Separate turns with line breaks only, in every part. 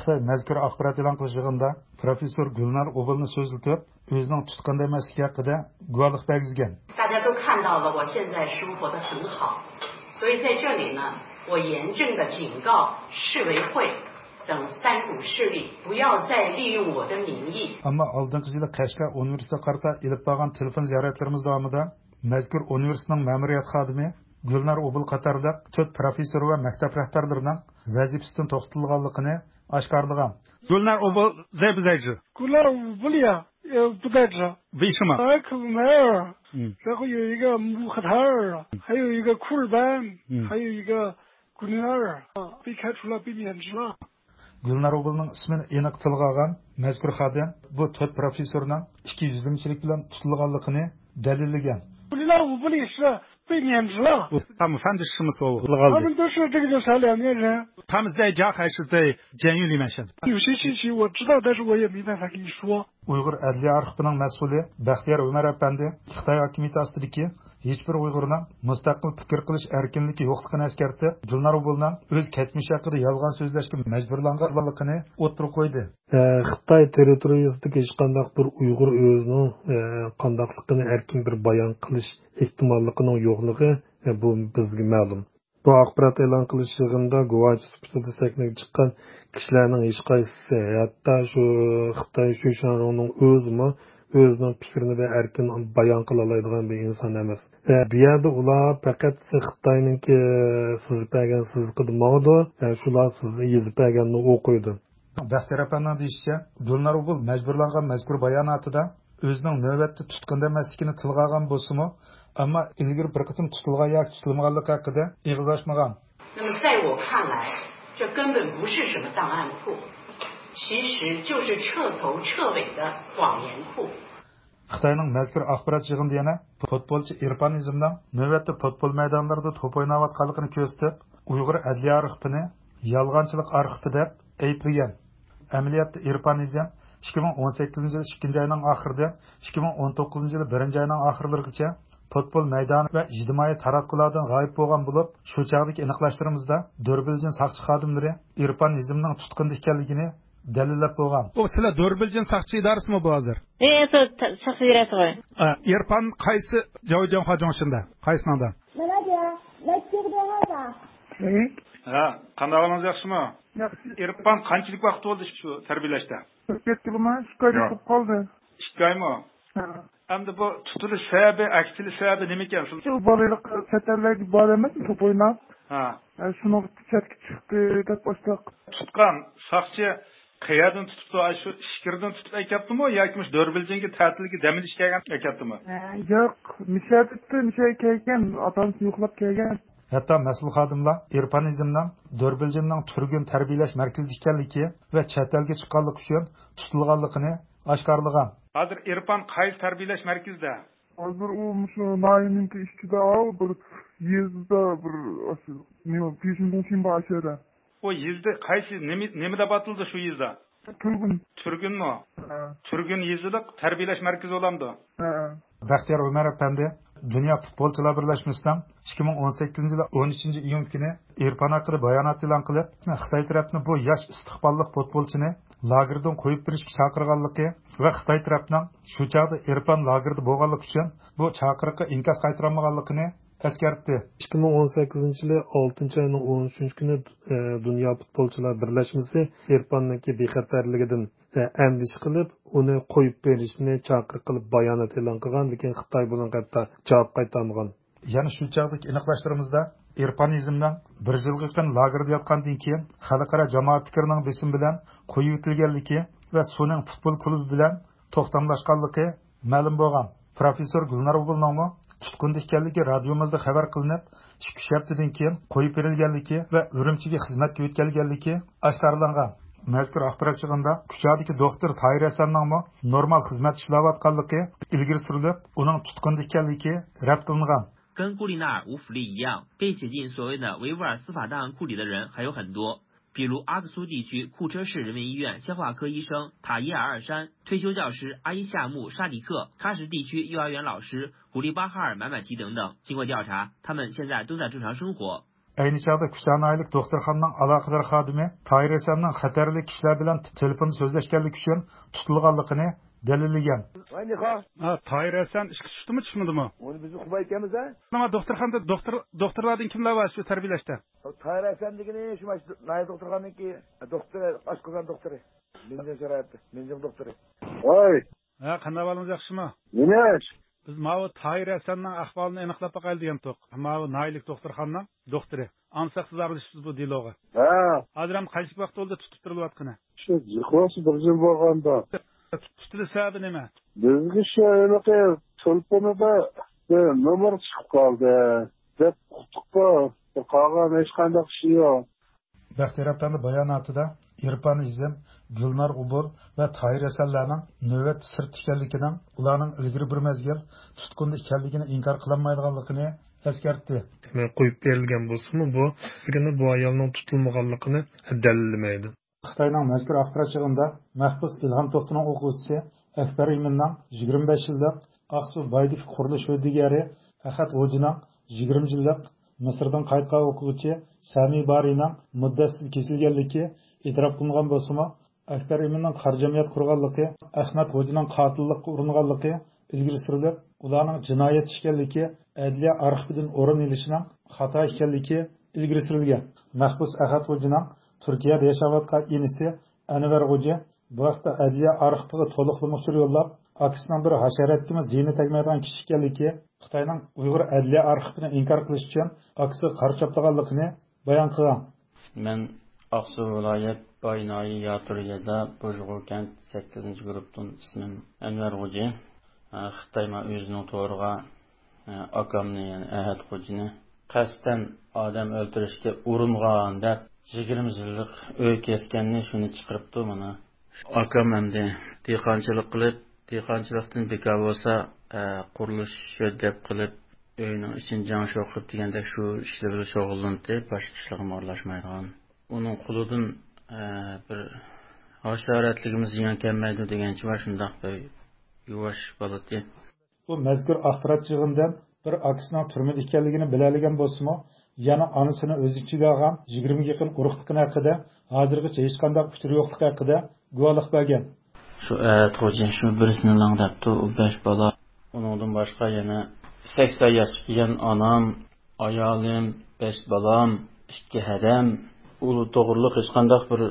Xitoy mazkur axborot e'lon qilish yig'inida professor Gulnar Obilni so'zlatib, o'zining tutqunda emasligi haqida guvohlik bergan.
大家都看到了我现在生活得很好，所以在这里呢，我严正的警告市委会等三股势力不要再利用我的名义。
Ammo oldingi yili Qashqar universiteti qarta ilib borgan telefon ziyoratlarimiz davomida mazkur universitetning ma'muriyat xodimi Gulnar Obil qatorida 4 professor va maktab rahbarlarining vazifasidan to'xtatilganligini oshkorlagan.
Gulnar Obil zebzayji.
Gulnar Obil呀，不在这。
为什么？
可没有。然后有一个穆赫塔尔，还有一个库尔班，还有一个古尼尔被开除了，被免职了。
Gulnar Obilning ismini aniq tilga olgan mazkur xodim bu 4 professorning ikkiyuzlimchilik bilan tutilganligini dalillagan.
Gulnar Obil是被免职了。
他们犯的什么错误？
他们都是这个叫啥两面人。
他们在家还是在监狱里面？现在
有些信息我知道，但是我也没办法跟你说。
Uyg'ur Adliya arxivining mas'uli Baxtiyor Umar apandi Xitoy hokimiyati ostidagi hech bir Uyg'urning mustaqil fikr qilish erkinligi yo'qligini eskartib, Gulnar Obilning o'z kechmishi haqida yolg'on so'zlashga majburlanganligini o'tirib qo'ydi.
Xitoy territoriyasidagi hech qanday bir Uyg'ur o'zining qandaqligini erkin bir bayon qilish ehtimolligining yo'qligi bu bizga ma'lum. Bu axborot e'lon qilish yig'inida guvoh sifatida sahnga chiqqan kishilarning hech qaysisi hatto shu Xitoy Shoysharoning o'zining fikrini ve erkin bayon qila oladigan bir inson emas. Bu yerda ular faqat Xitoyninki sizib bergan sizqida mavdu, shular sizni yezib berganni o'qiydi.
Baxtiyor apanning deyishicha, Gulnar Obil majburlangan mazkur bayonotida o'zining navbatda tutqunda emasligini tilga olgan bo'lsa-mu, ammo ilgari bir qatim tutilgan yoki tutilmaganligi haqida ig'iz ochmagan.
那么在我看来，这根本不是什么档案库，其实就是彻头彻尾的谎言库。
Xitoyning mazkur axborot yig'inida yana futbolchi Irfan Izimning navbatda futbol maydonlarida top o'ynayotganligini ko'rsatib, Uyg'ur adliya arxivini yolg'onchilik arxivi deb ayblagan. Amaliyotda Irfan Izim 2018 yil 2 oyning oxirida 2019 yil 1 oyning oxirlarigacha futbol maydoni va ijtimoiy taratqulardan g'oyib bo'lgan bo'lib, shu chog'dagi aniqlashtirarimizda Do'rbiljon saqchi xodimlari Irfan Izimning tutqunda ekanligini dalillab bo'lgan.
O sizlar Do'rbiljon saqchi idorasimi bu hozir?
Saqchi idorasi qo'y.
Irfan qaysi Javjon Xojon shunda? Qaysinada? Ha, qanday yaxshimi? Irfan qanchalik vaqt bo'ldi shu tarbiyalashda?
4 yilmi? 2 oyda bo'lib qoldi.
2 oymi? Endi bu tutilish sababi, aksili sababi nima ekan?
Shu bolalik chatlarga bor emas, to'p o'ynab.
Ha.
Shuni chatga chiqdi deb boshlab.
Tutgan saqchi qayerdan tutibdi? Shu ishkirdan tutib aytibdimi yoki Do'rbiljonga ta'tilga damilish kelgan aytibdimi?
Yo'q, misha kelgan, otamni yo'qlab kelgan.
Hatto mas'ul xodimlar Irfan Izimning Do'rbiljonning turgun tarbiyalash markazida ekanligi va chet elga chiqqanlik uchun tutilganligini oshkorlagan.
Hozir Irfan qaysi tarbiyalash markazida?
Hozir u shu Nayininki ishchida, bir yezda bir nima peshindan boshida.
O yezda qaysi nimada batildi shu yezda? Turgunmi? Turgun yezida tarbiyalash markazi bo'lamdi.
Baxtiyor Umar apandi Dünya Futbolchilar Birlashmasidan 2018 yil 13 iyun kuni Irfan haqida bayonot e'lon qilib, Xitoy tarafini bu yosh istiqbolli futbolchini lagerdan qo'yib berishga chaqirganligi va Xitoy tarafining shu chog'da Irfan lagerda bo'lganligi uchun bu chaqiriqqa inkos qaytarolmaganligini eskartdi.
2018 yili 6 oyning 13 kuni Dünya Futbolchilar Birlashmasi Irfanniki bexatarligidan andish qilib, uni qo'yib berishni chaqiriq qilib bayonot e'lon qilgan, lekin Xitoy bunga qatta javob qaytarmagan.
Yana shu chog'dagi aniqlashtirarimizda Irfan Izimning bir yilga yaqin lagerda yotgandan keyin xalqaro jamoat fikrining besim bilan qo'yib o'tilganligi va so'ning futbol klubi bilan to'xtamlashganligi ma'lum bo'lgan. Professor Gulnar Obilning tutqunda ekanligi radiomizda xabar qilinib, 2 haftadan keyin qo'yib berilganligi va Urumchiga xizmatga o'tkazilganligi oshkorlangan. Mazkur axborot yig'inida Kuchadagi doktor Tahir Hasanning normal xizmat ishlayotganligi ilgari surilib, uning tutqunda ekanligi rad qilingan.
跟顾丽娜无福利一样，被写进所谓的维吾尔司法档案库里的人还有很多，比如阿克苏地区库车市人民医院消化科医生塔耶尔二山、退休教师阿伊夏木沙迪克、喀什地区幼儿园老师古利巴哈尔买买提等等。经过调查，他们现在都在正常生活。
Ayni chog'da Kuchanaylik doktorxonaning aloqador xodimi Tahir Esanning xatarli kishilar bilan telefon so'zlashganligi uchun tutilganligini dalillagan.
Tahir Esan ishga tushdimi, tushmadimi?
Uni biz uqmay ekanmiz a?
Nima doktorxonada doktorlardan kimlar bor shu tarbiyalashda?
Tahir Esan degani shu nay doktorxonaniki doktor, oshqozon doktori. Menga so'rayapti. Menga doktori. Voy.
Qanday ahvolingiz yaxshimi?
Nima?
Biz mana Tahir Esanning ahvolini aniqlab boqaylik degan to'q. Mana Naylik doktorxonaning doktori. Ansaqsiz aralashibsiz bu diloga. Hozir ham qancha vaqt bo'ldi tutib turilayotgani?
Shu jiqosi bir yil bo'lganda.
Tutilish sababi nima?
Bizga shu anaqa telefonda nomer chiqib qoldi. Deb qutuqqa qolgan hech qanday ish yo'q.
Baxtiyorobning bayonotida Irpanizm, Gulnar Ubur va Tahir Esanlarning navbat sirt ekanligidan, ularning ilgari bir mezgil tutqunda ekanligini inkor qilinmaydiganligini eskartdi.
Qo'yib berilgan bo'lsa-mu, bu ayolning tutilmaganligini dalillamaydi.
Xitoyning mazkur axborot yig'inida mahbus Ilhom To'xtining o'quvchisi Akbar Iminning 25 yillik Aqsu Baydif qurilish o'digari Ahad O'jining 20 yillik Misrdan qaytgan o'quvchi Sami Barining muddatsiz kesilganligi e'tirof qilingan bo'lsa-mu, Akbar Iminning qarjamiyat qurganligi, Ahmad O'jining qotillikka uringanligi ilgari surilib, ularning jinoyat ishganligi adliya arxividan o'rin olishining xato ekanligi ilgari surilgan. Mahbus Ahad O'jining Turkiyada yashayotgan inisi Anvar O'ji bu vaqtda adliya arxiviga to'liqlama usul yo'llab, aksining bir hasharatga ziyni tegmaydigan kishi ekanligi, Xitoyning Uyg'ur adliya arxivini inkor qilish uchun aksi qarchoplaganligini bayon qilgan.
Men Aqsu viloyat Boynoyi Yoturiyada Bo'jg'ukent 8-guruhdan ismim Anvar O'ji. Xitoyma o'zining to'g'riga akamni, ya'ni Ahad O'jini qasddan odam o'ldirishga uringan deb 20 yillik uy kesganni shuni chiqiribdi mana. Akam hamda dehqonchilik qilib, dehqonchilikdan bekor bo'lsa, qurilish deb qilib, uyning için jan shoqib degandek shu ishlar bilan shug'ullanadi, boshqa ishlarga aralashmaydigan. Uning qulidan bir hasharatligimiz yan kelmaydi degancha va shundaq bir yuvash bo'ladi.
Bu mazkur axborot yig'inidan bir aksining turmada ekanligini biladigan bo'lsa-mu, yana onasini o'z ichiga olgan 20 ga yaqin urug'likni haqida hozirgacha hech qanday uchur yo'qligi haqida guvohlik bergan.
Shu xo'jay shu birisini langdabdi, u 5 bola. Uningdan boshqa yana 80 yoshga kelgan onam, ayolim, 5 bolam, 2 hadam, ulu to'g'riliq hech qanday bir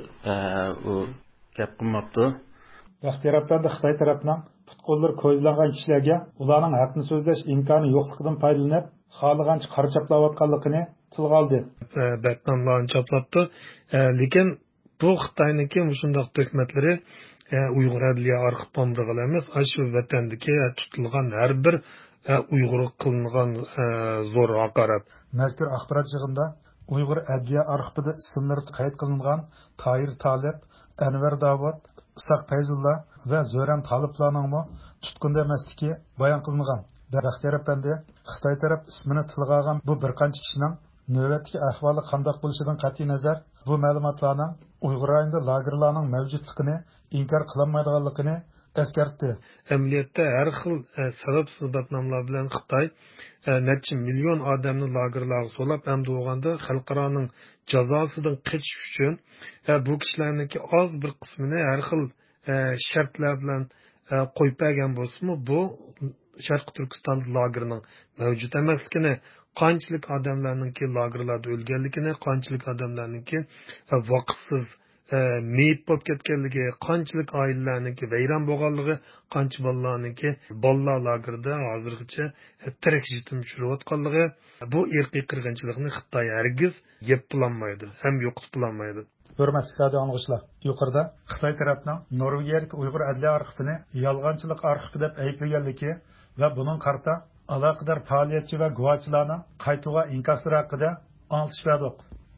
u gap qilmabdi.
Baxtiyorobda Xitoy tarafining futqollar ko'zlangan kishilarga ularning haqni so'zlash imkoni yo'qligidan foydalanib, xohlagancha qarchaplayotganligini tilga oldi.
Batmanlarni chaplabdi. Lekin bu Xitoyniki shunday dokumentlari Uyg'ur adliya arxiv bombrig'lar emas, shu vatandagi tutilgan har bir Uyg'ur qilingan zo'r haqorat.
Mazkur axborot yig'inida Uyg'ur adliya arxivida ismlari qayd qilingan Tahir Talib, Anvar Davud, Isoq Fayzulla va Zo'ram Taliblarning tutqunda emasligi bayon qilingan. Baxtiyorobda Xitoy taraf ismini tilga olgan bu bir qancha kishining navbatdagi ahvoli qanday bo'lishidan qat'iy nazar bu ma'lumotlarning Uyg'ur rayonida lagerlarning mavjudligini inkor qilinmaydiganligini eskartdi.
Amaliyotda har xil sababsiz batnomlar bilan Xitoy necha million odamni lagerlarga solab, hamda o'g'anda xalqaroning jazosidan qochish uchun bu kishilarniki oz bir qismini har xil shartlar bilan qo'yib bergan bo'lsa-mu, bu Sharq Turkiston lagerining mavjud emasligini, qanchalik odamlarningki lagerlarda o'lganligini, qanchalik odamlarningki vaqtsiz meyit bo'lib ketganligi, qanchalik oilalarningki vayron bo'lganligi, qancha bolalarningki bolalar lagerida hozirgacha tirik yetim tushirayotganligi, bu irqiy qirg'inchilikni Xitoy hargiz yeb bulanmaydi, ham yo'qotib bulanmaydi.
Hurmatli radio anglishlar, yuqorida Xitoy tarafining Norvegiyalik Uyg'ur adliya arxivini yolg'onchilik arxivi deb ayblaganligi va buning qarta aloqador faoliyatchi va guvohchilarning qaytuga inkaslari haqida anglitish berdik.